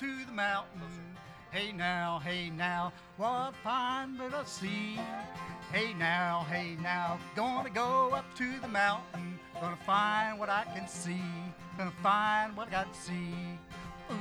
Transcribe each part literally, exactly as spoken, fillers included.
to the mountain. Hey now, hey now, what a fine little sea. Hey now, hey now, gonna go up to the mountain. Gonna find what I can see. Gonna find what I got to see. Ooh.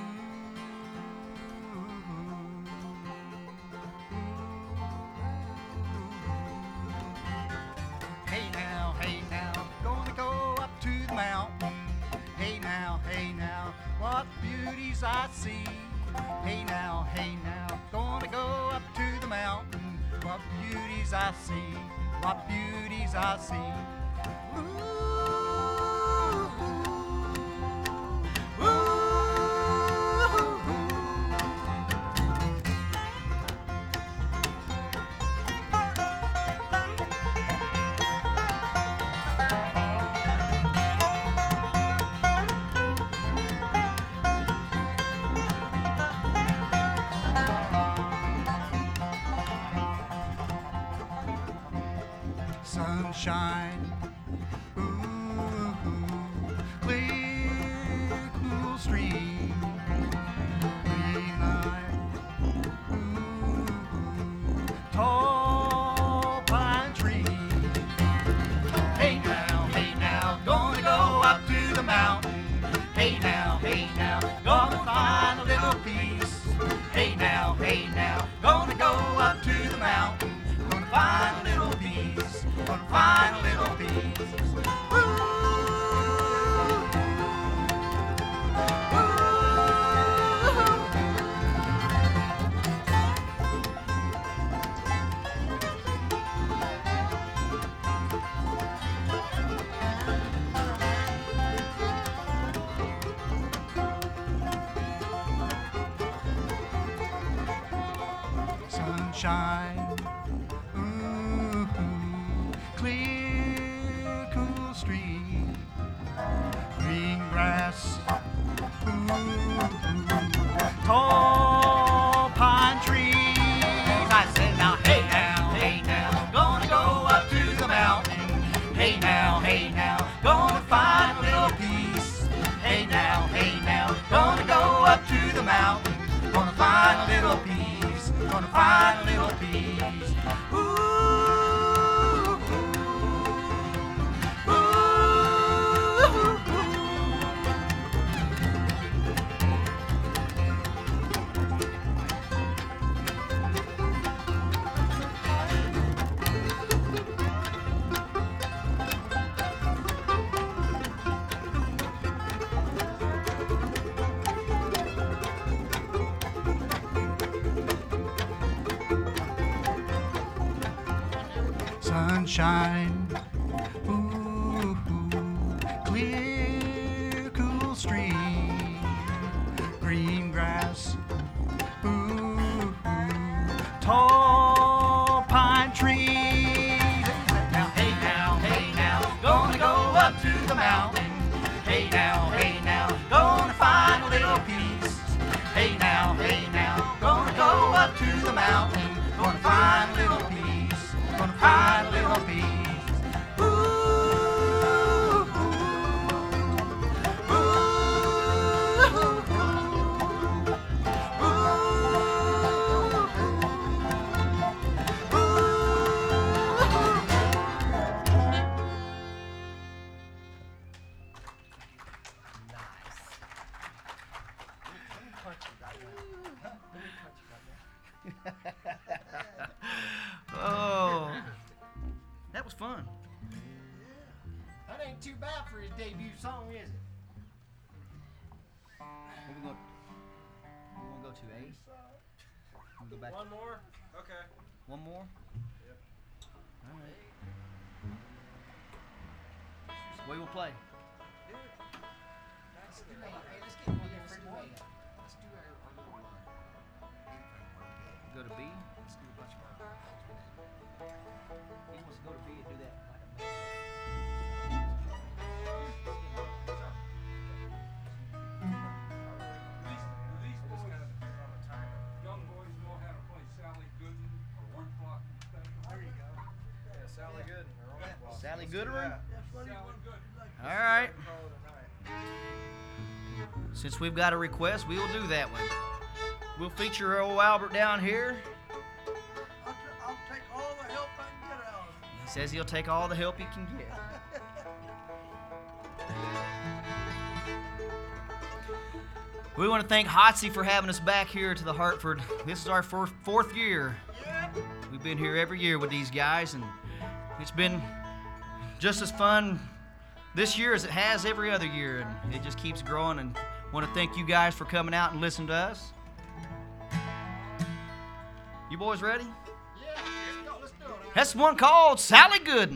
Hey now, hey now, gonna go up to the mountain. Hey now, hey now, what beauties I see. Hey now, hey now, gonna go up to the mountain. What beauties I see, what beauties I see. Ooh, ooh, ooh. Sunshine, ooh, clear, cool stream, green light, ooh, tall pine tree. Hey now, hey now, gonna go up to the mountain. Hey now, hey now, gonna find a little peace. Hey now, hey now, gonna go up to the mountain. Gonna find a little peace. Gonna find a little peace. Ooh, sunshine, ooh, clear, cool stream, green grass, ooh, tall pine trees. I said now, hey now, hey now, gonna go up to the mountain. Hey now, hey now, gonna find a little peace. Hey now, hey now, gonna go up to the mountain. Gonna find a little peace. Gonna find a little peace. Ooh. Sunshine, ooh, clear, cool stream, green grass, ooh, tall pine trees. Now, hey now, hey now, gonna go up to the mountain. Hey now, hey now, gonna find a little peace. Hey now, hey now, gonna go up to the mountain. Gonna find a little peace. Gonna find a little peace. Ooh, ooh, ooh, ooh, Oh, that was fun. That ain't too bad for his debut song, is it? What we going? We gonna go to A? We go back. One more? Okay. One more? Yep. All right. What you will play? Let's do A. Hey, let's get me in for A. Let's do our, our little line. Go to B. Let's do a bunch of He wants to go to B and do that. These, these boys, young boys know how to play Sally Gooden or Wood Block and stuff. There you go. Yeah, Sally Gooden. or Orange Blossom. Sally Let's do Gooderman? that. Sally Gooden. All right. Call it a night. Since we've got a request, we will do that one. We'll feature old Albert down here. I'll, t- I'll take all the help I can get out of him. He says he'll take all the help he can get. We want to thank Hotsy for having us back here to the Hartford. This is our fourth, fourth year. Yep. We've been here every year with these guys, and it's been just as fun this year as it has every other year, and it just keeps growing. And want to thank you guys for coming out and listening to us. You boys ready? Yeah, let's go. Let's do it. That's one called Sally Gooden.